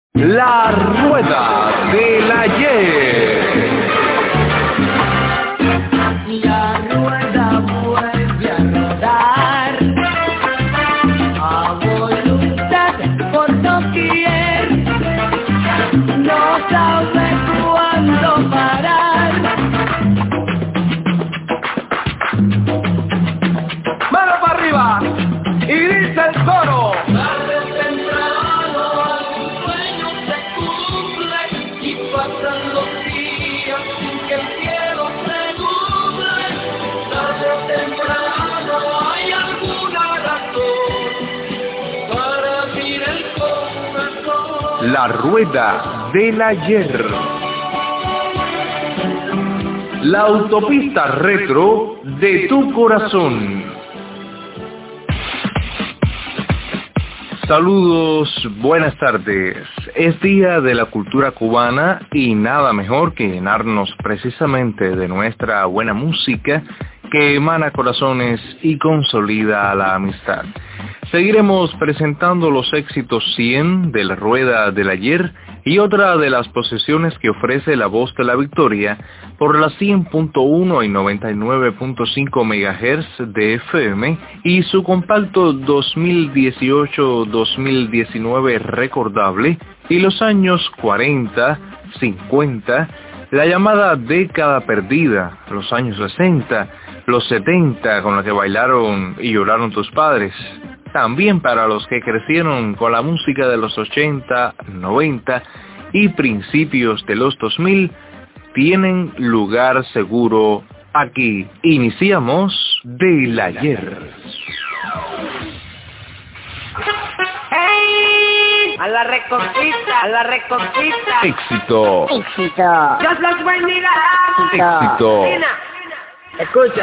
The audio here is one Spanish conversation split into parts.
La Rueda del Ayer. La rueda vuelve a rodar a voluntad por doquier, no sabe cuándo parar. ¡Mano para arriba! Y dice el coro. Tarde o temprano algún sueño se cumple y pasan los días sin que el cielo se nuble. Tarde o temprano hay alguna razón para abrir el corazón. La Rueda del Ayer. La autopista retro de tu corazón. Saludos, buenas tardes. Es día de la cultura cubana y nada mejor que llenarnos precisamente de nuestra buena música que emana corazones y consolida la amistad. Seguiremos presentando los éxitos 100 de la Rueda del Ayer y otra de las posesiones que ofrece la Voz de la Victoria por las 100.1 y 99.5 MHz de FM y su compacto 2018-2019 recordable y los años 40, 50, la llamada década perdida, los años 60, los 70 con la que bailaron y lloraron tus padres. También para los que crecieron con la música de los 80, 90 y principios de los 2000, tienen lugar seguro aquí. Iniciamos del ayer. ¡Hey! A la reconquista, a la reconquista. Éxito. Éxito. Dios los bendiga. Éxito. Nina, escucha.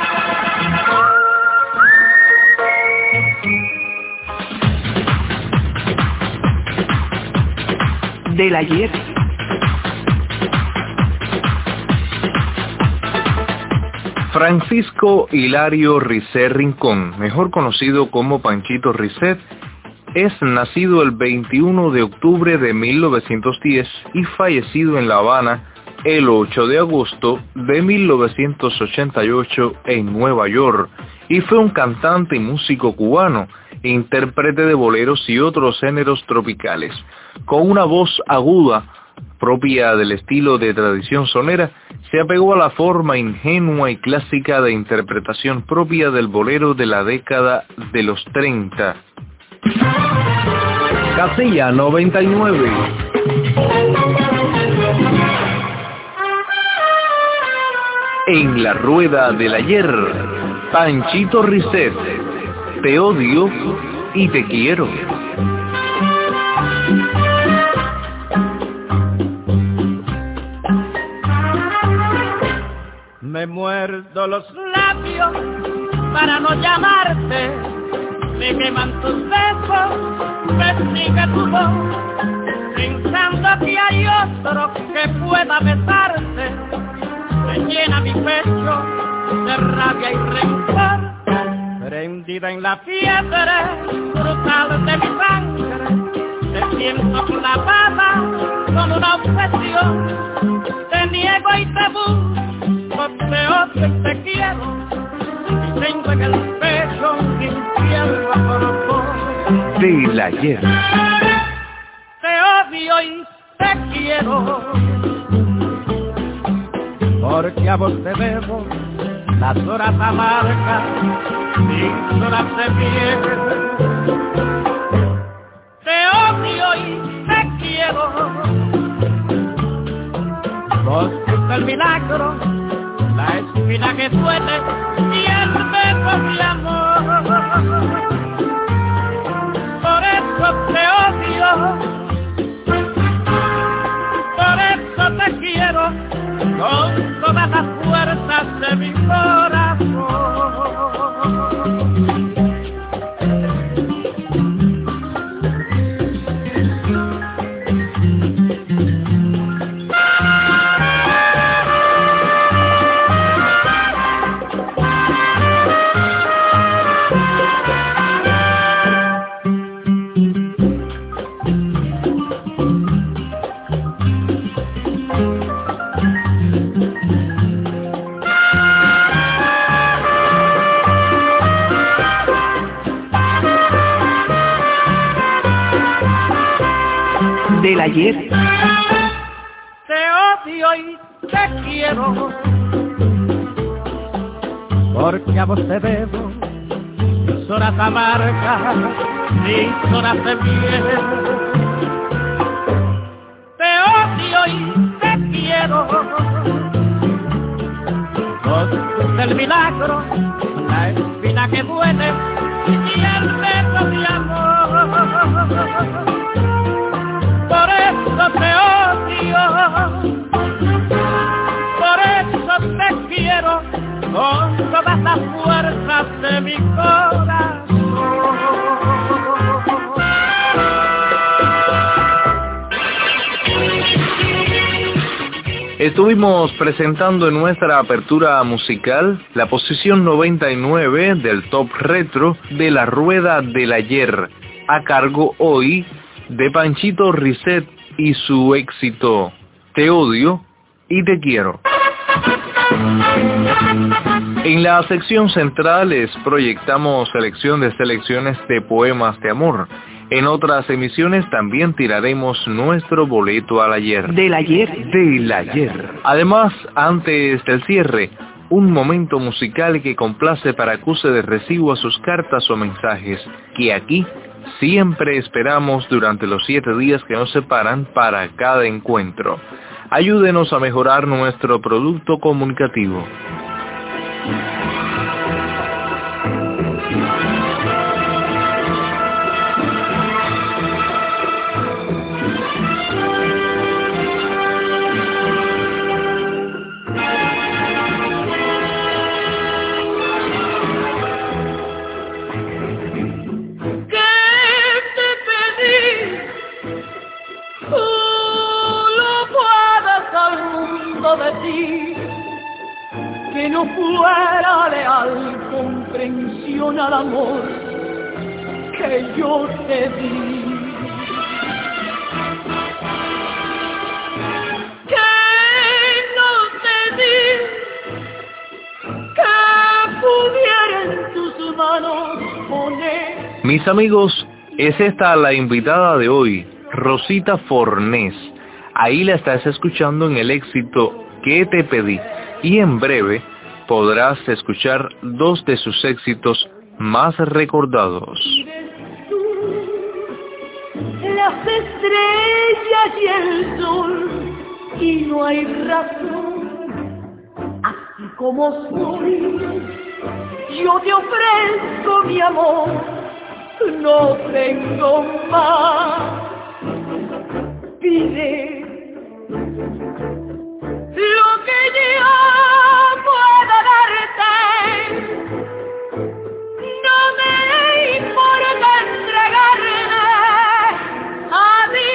Del ayer. Francisco Hilario Risset Rincón, mejor conocido como Panchito Risset, es nacido el 21 de octubre de 1910 y fallecido en La Habana el 8 de agosto de 1988 en Nueva York, y fue un cantante y músico cubano, intérprete de boleros y otros géneros tropicales. Con una voz aguda, propia del estilo de tradición sonera, se apegó a la forma ingenua y clásica de interpretación propia del bolero de la década de los 30. Casilla 99. En la Rueda del Ayer, Panchito Risset, te odio y te quiero. Me muerdo los labios para no llamarte, me queman tus besos, me sigue tu voz, pensando que hay otro que pueda besarte, me llena mi pecho de rabia y rencor, prendida en la fiebre brutal de mi sangre, te siento clavada con una obsesión, te niego y te busco, te odio y te quiero, y tengo en el pecho un infierno a corazón. Del ayer. Te odio y te quiero, porque a vos te debo las horas amargas, mis horas de miel. Te odio y te quiero, vos fuiste el milagro, la espina que duele y el beso de amor. Por eso te odio, por eso te quiero, con todas las fuerzas de mi corazón. del ayer. Te odio y te quiero, porque a vos te debo mis horas amargas, mis horas de miel. Te odio y te quiero, vos del milagro, la espina que duele y el beso de amor. Por eso te odio, por eso te quiero, con todas las fuerzas de mi corazón. Estuvimos presentando en nuestra apertura musical la posición 99 del Top Retro de La Rueda del Ayer, a cargo hoy de Panchito Risset y su éxito Te odio y te quiero. En la sección central les proyectamos selecciones de poemas de amor. En otras emisiones también tiraremos nuestro boleto al ayer. Del ayer. Del ayer. Además, antes del cierre, un momento musical que complace para que usted reciba sus cartas o mensajes, que aquí siempre esperamos durante los 7 días que nos separan para cada encuentro. Ayúdenos a mejorar nuestro producto comunicativo. De ti, que no fuera leal comprensión al amor que yo te di, que no te di, que pudiera en tus manos poner. Mis amigos, es esta la invitada de hoy, Rosita Fornés. Ahí la estás escuchando en el éxito Que te pedí, y en breve podrás escuchar 2 de sus éxitos más recordados. Tú, las estrellas y el sol, y no hay razón, así como soy, yo te ofrezco mi amor, no tengo más. Pide lo que yo pueda darte, no me importa entregarme a ti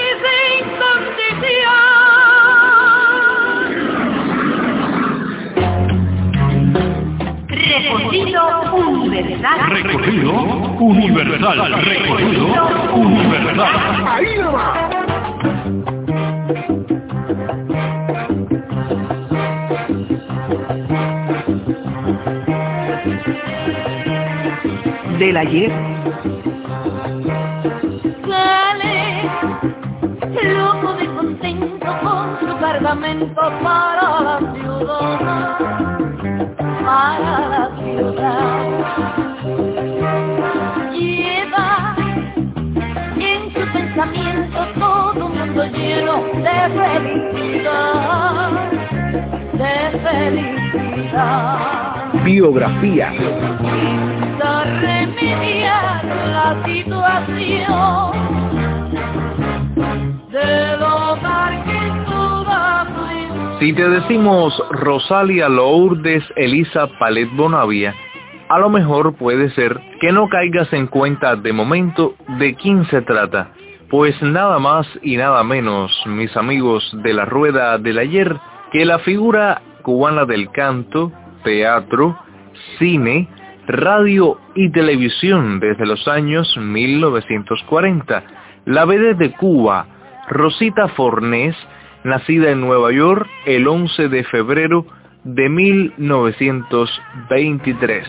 sin condición. Recorrido universal. Recorrido universal. Ahí nomás. Del ayer. Sale loco de contento con su cargamento para la ciudad. Lleva en su pensamiento todo un mundo lleno de felicidad. Biografía. Remediar la situación del hogar que toda. Si te decimos Rosalia Lourdes Elisa Palet Bonavia, a lo mejor puede ser que no caigas en cuenta de momento de quién se trata, pues nada más y nada menos, mis amigos de La Rueda del Ayer, que la figura cubana del canto, teatro, cine, radio y televisión desde los años 1940. La vedette de Cuba, Rosita Fornés, nacida en Nueva York el 11 de febrero de 1923.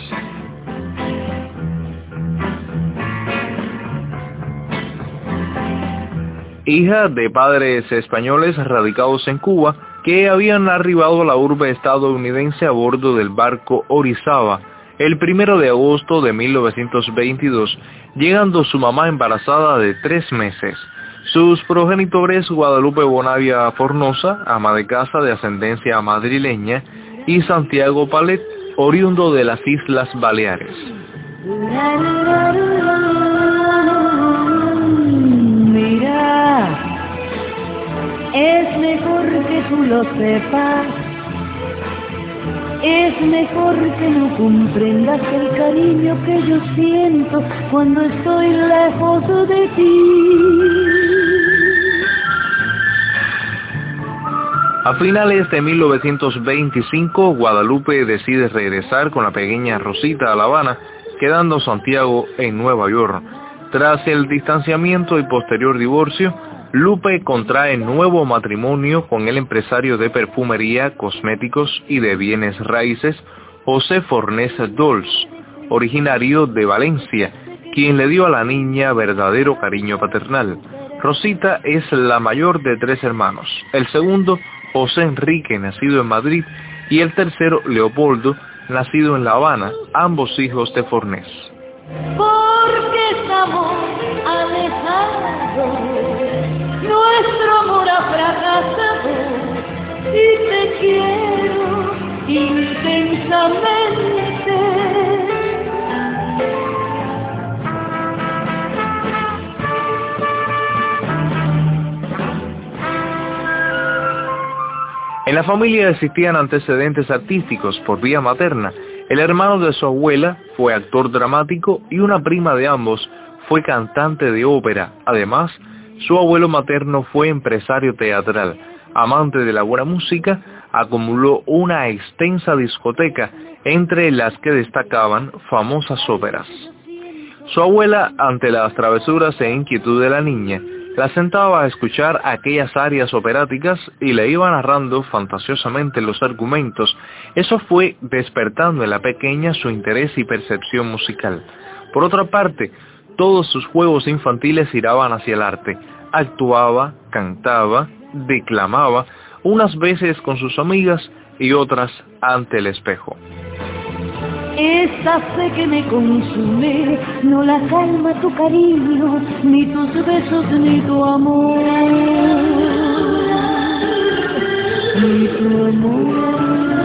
hija de padres españoles radicados en Cuba, que habían arribado a la urbe estadounidense a bordo del barco Orizaba el 1 de agosto de 1922, llegando su mamá embarazada de 3 meses. Sus progenitores, Guadalupe Bonavia Fornosa, ama de casa de ascendencia madrileña, y Santiago Palet, oriundo de las Islas Baleares. Mira, es mejor que tú lo sepas, es mejor que no comprendas el cariño que yo siento cuando estoy lejos de ti. A finales de 1925, Guadalupe decide regresar con la pequeña Rosita a La Habana, quedando Santiago en Nueva York. Tras el distanciamiento y posterior divorcio, Lupe contrae nuevo matrimonio con el empresario de perfumería, cosméticos y de bienes raíces, José Fornés Dols, originario de Valencia, quien le dio a la niña verdadero cariño paternal. Rosita es la mayor de 3 hermanos, el segundo, José Enrique, nacido en Madrid, y el tercero, Leopoldo, nacido en La Habana, ambos hijos de Fornés. Porque estamos alejados, nuestro amor ha fracasado, y te quiero intensamente. En la familia existían antecedentes artísticos por vía materna. El hermano de su abuela fue actor dramático y una prima de ambos fue cantante de ópera. Además, su abuelo materno fue empresario teatral. Amante de la buena música, acumuló una extensa discoteca, entre las que destacaban famosas óperas. Su abuela, ante las travesuras e inquietud de la niña, la sentaba a escuchar aquellas arias operáticas y le iba narrando fantasiosamente los argumentos. Eso fue despertando en la pequeña su interés y percepción musical. Por otra parte, todos sus juegos infantiles giraban hacia el arte. Actuaba, cantaba, declamaba, unas veces con sus amigas y otras ante el espejo. Esa fe que me consume, no la calma tu cariño, ni tus besos, ni tu amor, ni tu amor,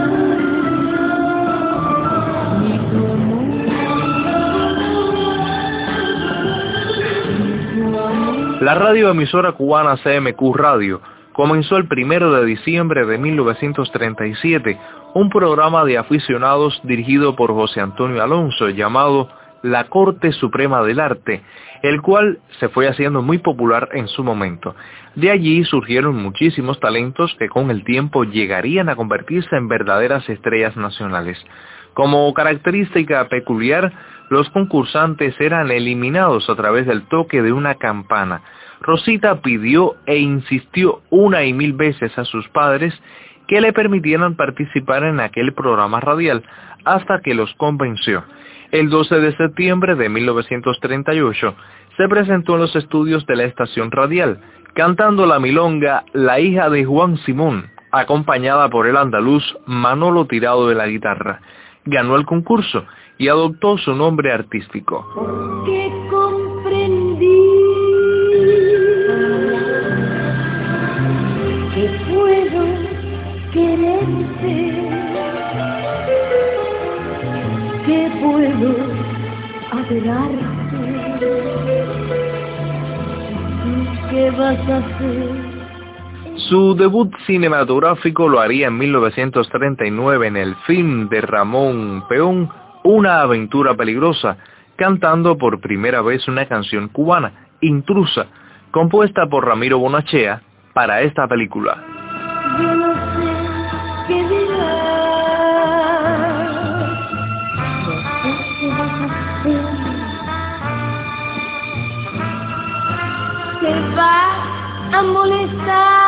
ni tu amor, ni tu amor. La radioemisora cubana CMQ Radio comenzó el 1 de diciembre de 1937, un programa de aficionados dirigido por José Antonio Alonso llamado La Corte Suprema del Arte, el cual se fue haciendo muy popular en su momento. De allí surgieron muchísimos talentos que con el tiempo llegarían a convertirse en verdaderas estrellas nacionales. Como característica peculiar, los concursantes eran eliminados a través del toque de una campana. Rosita pidió e insistió 1 y 1000 veces a sus padres que le permitieran participar en aquel programa radial, hasta que los convenció. El 12 de septiembre de 1938 se presentó en los estudios de la estación radial, cantando la milonga La hija de Juan Simón, acompañada por el andaluz Manolo Tirado de la guitarra. Ganó el concurso y adoptó su nombre artístico. Que comprendí que puedo quererte, que puedo adorarte, ¿qué vas a hacer? Su debut cinematográfico lo haría en 1939 en el film de Ramón Peón, Una aventura peligrosa, cantando por primera vez una canción cubana, Intrusa, compuesta por Ramiro Bonachea para esta película. Yo no sé qué dirás, no sé qué vas a hacer, te va a molestar.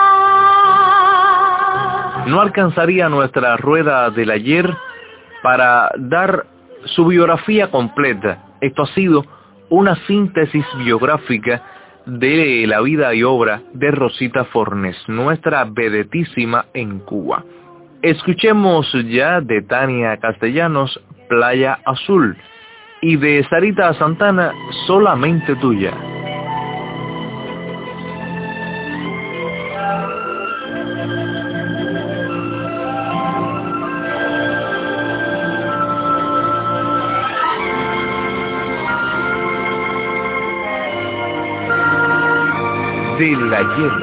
No alcanzaría nuestra rueda del ayer para dar su biografía completa. Esto ha sido una síntesis biográfica de la vida y obra de Rosita Fornés, nuestra vedetísima en Cuba. Escuchemos ya de Tania Castellanos, Playa Azul, y de Sarita Santana, Solamente Tuya. Del ayer.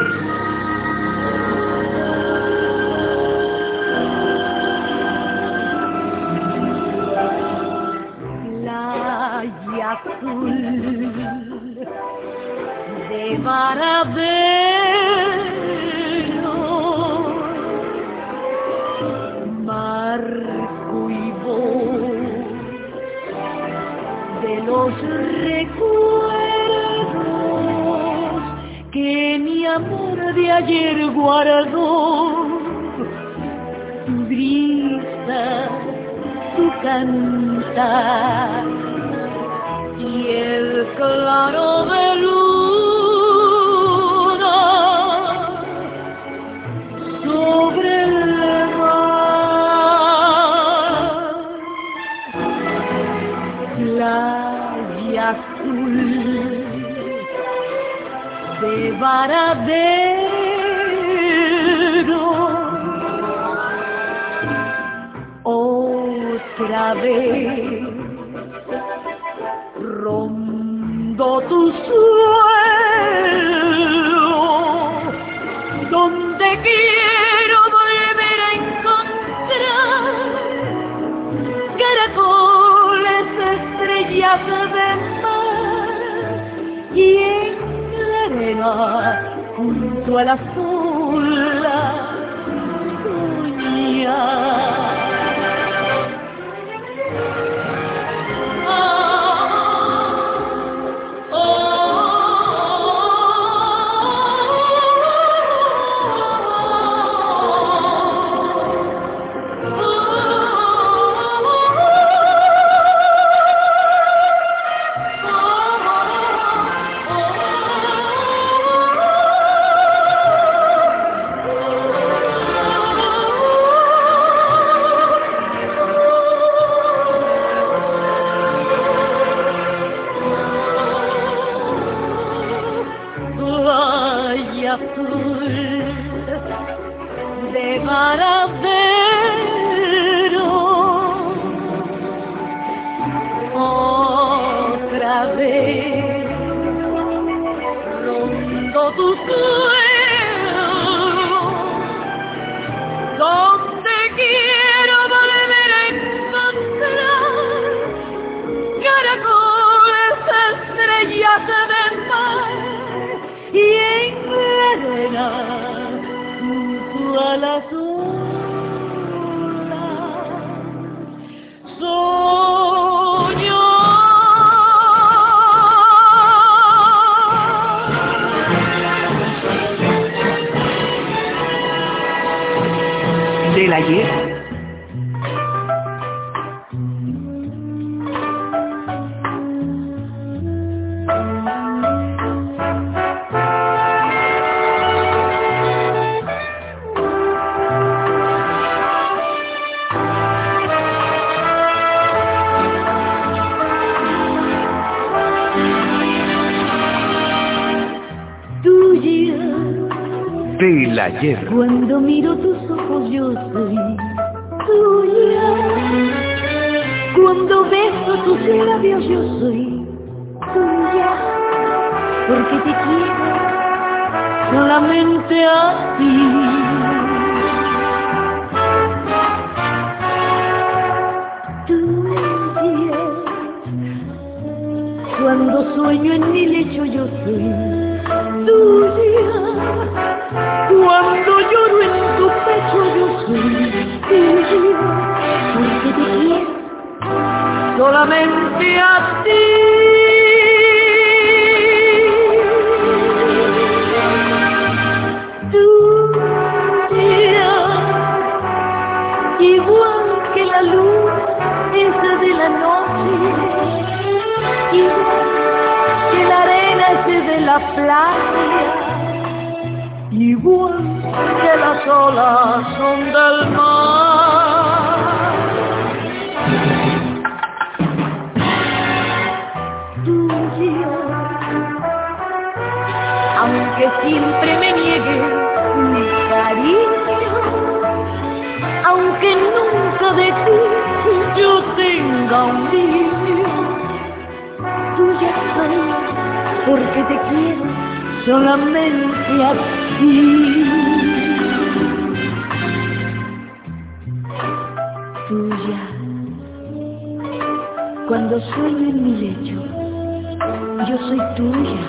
Playa azul de Varadero, marco y voz de los recuerdos que mi amor de ayer guardó. Tu brisa, tu cantar y el claro de luna sobre el mar. Playa azul de Varadero, otra vez rondo tu suelo, donde quiero volver a encontrar caracoles, estrellas de mar y junto a las olas soñar. De Varadero, otra vez rondo tu suelo, donde quiero volver a encontrar caracoles, estrellas de mar y en la arena junto a las olas soñar. Del ayer. Del ayer. Cuando miro tus ojos yo soy tuya. Cuando beso tus labios yo soy tuya. Porque te quiero solamente a ti. Tuya. Cuando sueño en mi lecho yo soy tuya. Cuando lloro en tu pecho yo soy tuya, porque te quiero solamente a ti. Tuya, igual que la luz esa de la noche, igual que la arena esa de la playa, igual que las olas son del mar. Tuya, aunque siempre me niegue mi cariño, aunque nunca de ti yo tenga un niño, tuya soy porque te quiero solamente a ti. Tuya, cuando sueño en mi lecho, yo soy tuya.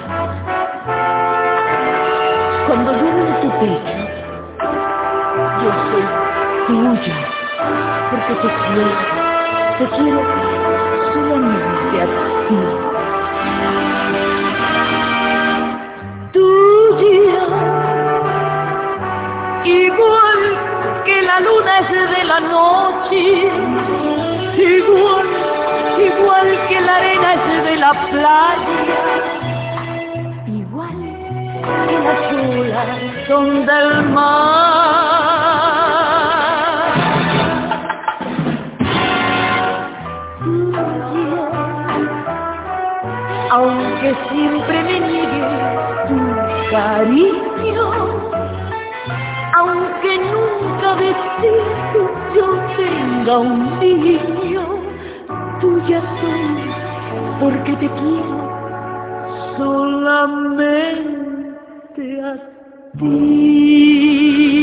Cuando duermo en tu pecho, yo soy tuya, porque te quiero solamente a ti. Tuya, igual que la luna es de la noche, igual que la arena es de la playa, igual que las olas son del mar. Aunque siempre me niegue tu cariño, aunque nunca de ti yo tenga un niño, tuya soy porque te quiero solamente a ti.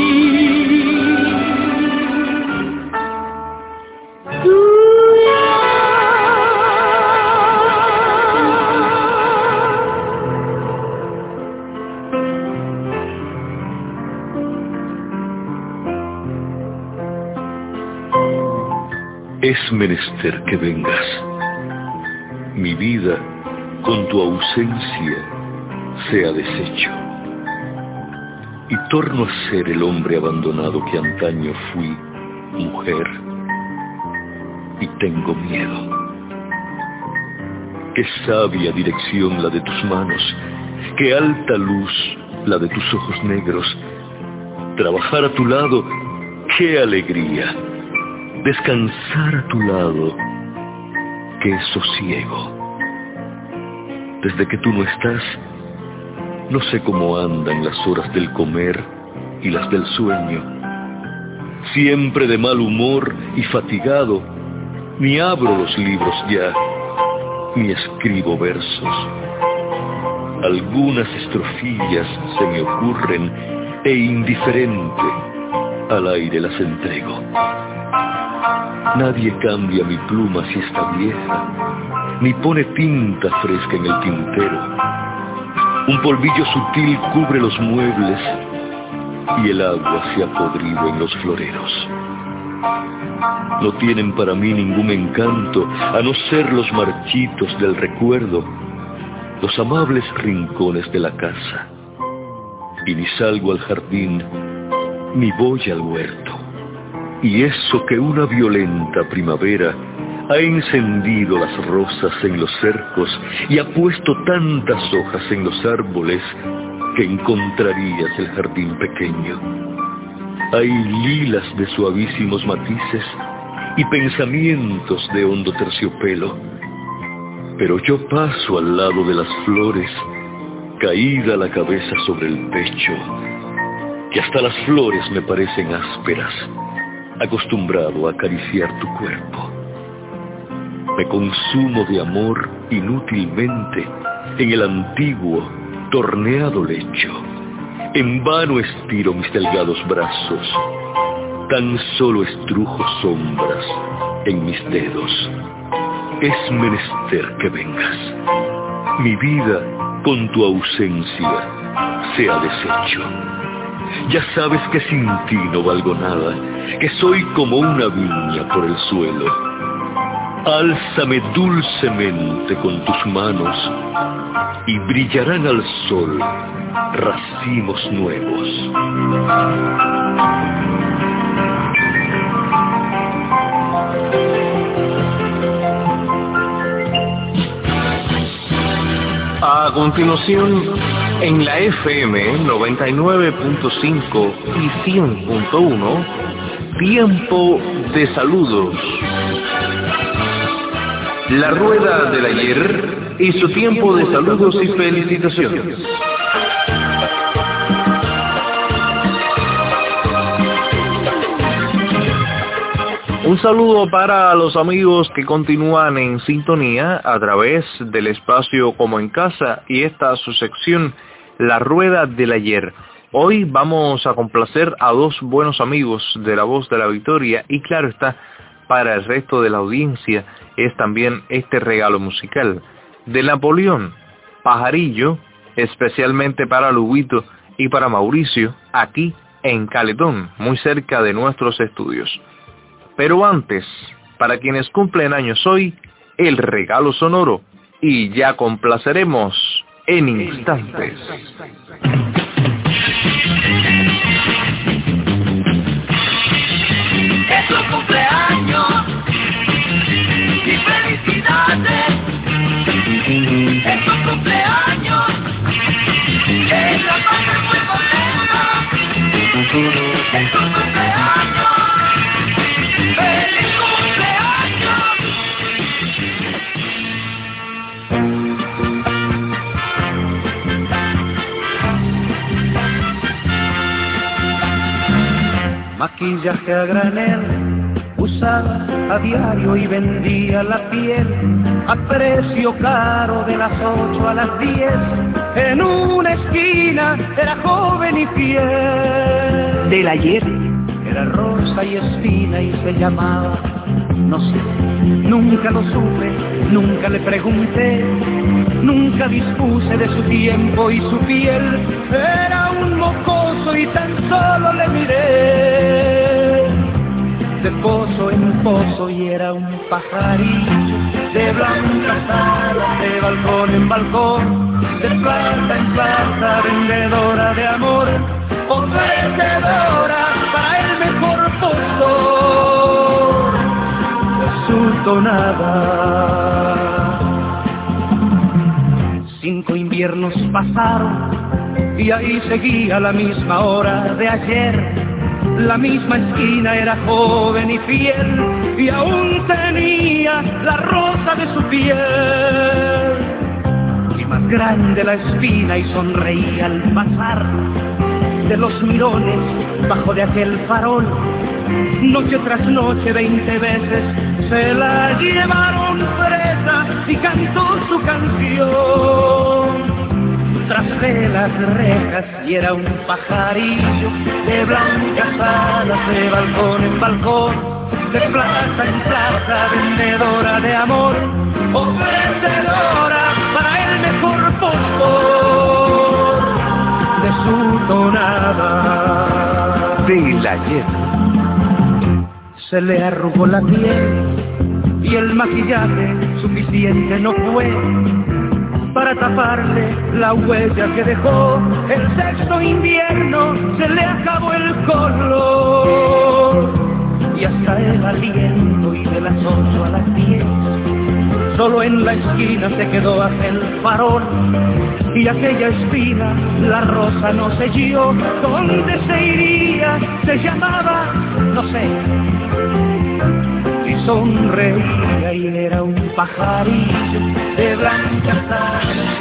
Es menester que vengas. Mi vida con tu ausencia sea deshecho, y torno a ser el hombre abandonado que antaño fui, mujer, y tengo miedo. Qué sabia dirección la de tus manos, qué alta luz la de tus ojos negros. Trabajar a tu lado, qué alegría. Descansar a tu lado, qué sosiego. Desde que tú no estás, no sé cómo andan las horas del comer y las del sueño. Siempre de mal humor y fatigado, ni abro los libros ya, ni escribo versos. Algunas estrofillas se me ocurren e indiferente al aire las entrego. Nadie cambia mi pluma si está vieja, ni pone tinta fresca en el tintero. Un polvillo sutil cubre los muebles y el agua se ha podrido en los floreros. No tienen para mí ningún encanto, a no ser los marchitos del recuerdo, los amables rincones de la casa. Y ni salgo al jardín, ni voy al huerto. Y eso que una violenta primavera ha encendido las rosas en los cercos y ha puesto tantas hojas en los árboles que encontrarías el jardín pequeño. Hay lilas de suavísimos matices y pensamientos de hondo terciopelo. Pero yo paso al lado de las flores, caída la cabeza sobre el pecho, que hasta las flores me parecen ásperas, acostumbrado a acariciar tu cuerpo. Me consumo de amor inútilmente en el antiguo, torneado lecho. En vano estiro mis delgados brazos, tan solo estrujo sombras en mis dedos. Es menester que vengas. Mi vida con tu ausencia se ha deshecho. Ya sabes que sin ti no valgo nada, que soy como una viña por el suelo. Álzame dulcemente con tus manos y brillarán al sol racimos nuevos. continuación, en la FM 99.5 y 100.1, Tiempo de Saludos. La rueda del ayer y su tiempo de saludos y felicitaciones. Un saludo para los amigos que continúan en sintonía a través del espacio Como en Casa y esta su sección, La Rueda del Ayer. Hoy vamos a complacer a dos buenos amigos de La Voz de la Victoria y claro está, para el resto de la audiencia es también este regalo musical. De Napoleón, Pajarillo, especialmente para Lubito y para Mauricio, aquí en Caletón, muy cerca de nuestros estudios. Pero antes, para quienes cumplen años hoy, el regalo sonoro, y ya complaceremos en instantes. Es tu cumpleaños y felicidades. Es tu cumpleaños, que la paz muy contenta. Es tu cumpleaños. ¡Feliz cumpleaños! Maquillaje a granel, usaba a diario y vendía la piel a precio caro de las 8 a las 10. En una esquina era joven y fiel. Del ayer. Era rosa y espina y se llamaba, no sé, nunca lo supe, nunca le pregunté, nunca dispuse de su tiempo y su piel. Era un mocoso y tan solo le miré, de pozo en pozo, y era un pajarillo de blancas alas, de balcón en balcón, de plata en plata, vendedora de amor, ofrecedora para el mejor postor de su tonada. 5 inviernos pasaron y ahí seguía la misma hora de ayer. La misma esquina, era joven y fiel y aún tenía la rosa de su piel. Y más grande la espina y sonreía al pasar de los mirones bajo de aquel farol. Noche tras noche 20 veces se la llevaron presa y cantó su canción tras de las rejas, y era un pajarillo de blancas alas, de balcón en balcón, de plaza en plaza, vendedora de amor, ofrecedora para el mejor postor de su tonada. Del ayer. Se le arrugó la piel y el maquillaje suficiente no fue para taparle la huella que dejó. El 6º invierno se le acabó el color y hasta el aliento, y de las 8 a las 10 solo en la esquina se quedó aquel farol. Y aquella espina, la rosa no selló, ¿dónde se iría? Se llamaba, no sé, y sonreía y era un pajarillo de blancas alas.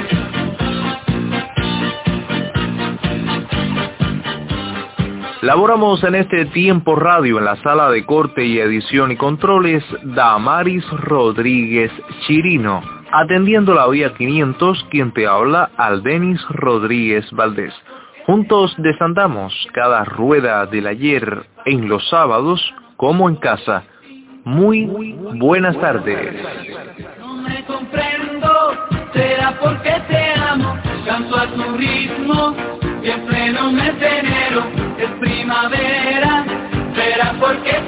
Laboramos en este tiempo radio en la sala de corte y edición y controles Damaris Rodríguez Chirino. Atendiendo la vía 500, quien te habla, Aldenis Rodríguez Valdés. Juntos desandamos cada rueda del ayer en los sábados como en casa. Muy buenas tardes. No me comprendo, será porque te amo, canto a tu ritmo, y en pleno mes de enero es primavera, será porque